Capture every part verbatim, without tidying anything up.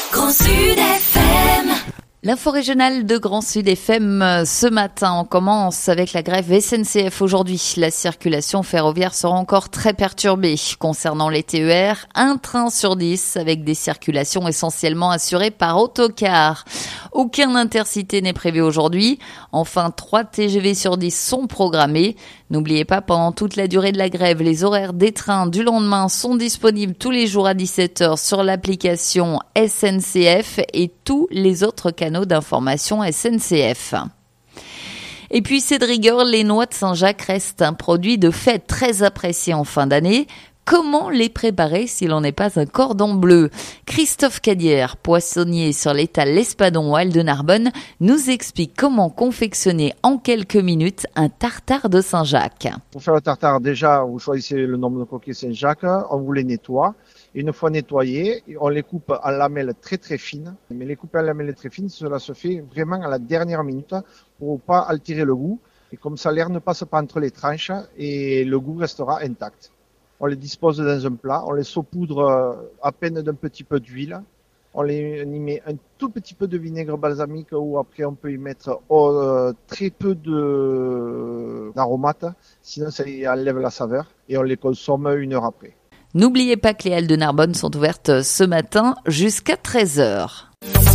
Grand Sud F M. L'info régionale de Grand Sud F M ce matin, on commence avec la grève S N C F aujourd'hui. La circulation ferroviaire sera encore très perturbée. Concernant les T E R, un train sur dix avec des circulations essentiellement assurées par autocar. Aucun intercité n'est prévu aujourd'hui. Enfin, trois T G V sur dix sont programmés. N'oubliez pas, pendant toute la durée de la grève, les horaires des trains du lendemain sont disponibles tous les jours à dix-sept heures sur l'application S N C F et tous les autres canaux d'information S N C F. Et puis, c'est de rigueur, les noix de Saint-Jacques restent un produit de fête très apprécié en fin d'année. Comment les préparer si l'on n'est pas un cordon bleu? Christophe Cadière, poissonnier sur l'étal L'Espadon à Alde-Narbonne, nous explique comment confectionner en quelques minutes un tartare de Saint-Jacques. Pour faire le tartare, déjà, vous choisissez le nombre de coquilles Saint-Jacques, on vous les nettoie. Une fois nettoyés, on les coupe en lamelles très très fines. Mais les couper en lamelles très fines, cela se fait vraiment à la dernière minute pour ne pas altérer le goût. Et comme ça, l'air ne passe pas entre les tranches et le goût restera intact. On les dispose dans un plat, on les saupoudre à peine d'un petit peu d'huile. On, les, on y met un tout petit peu de vinaigre balsamique ou après on peut y mettre oh, euh, très peu de, d'aromates, sinon ça enlève la saveur et on les consomme une heure après. N'oubliez pas que les halles de Narbonne sont ouvertes ce matin jusqu'à treize heures.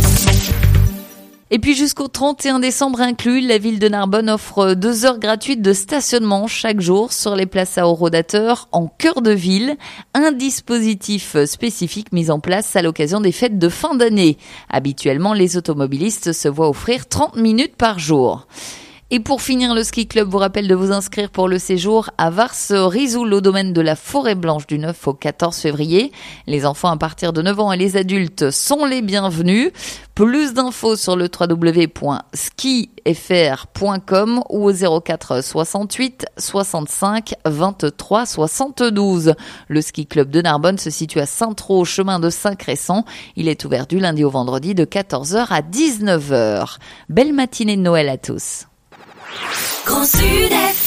Et puis jusqu'au trente et un décembre inclus, la ville de Narbonne offre deux heures gratuites de stationnement chaque jour sur les places à horodateurs en cœur de ville. Un dispositif spécifique mis en place à l'occasion des fêtes de fin d'année. Habituellement, les automobilistes se voient offrir trente minutes par jour. Et pour finir, le ski club vous rappelle de vous inscrire pour le séjour à Vars-Risoul au domaine de la Forêt Blanche du neuf au quatorze février. Les enfants à partir de neuf ans et les adultes sont les bienvenus. Plus d'infos sur le w w w point ski f r point com ou au zéro quatre soixante-huit soixante-cinq vingt-trois soixante-douze. Le ski club de Narbonne se situe à Saint-Traux, chemin de Saint-Crescent. Il est ouvert du lundi au vendredi de quatorze heures à dix-neuf heures. Belle matinée de Noël à tous. Grand Sud F M.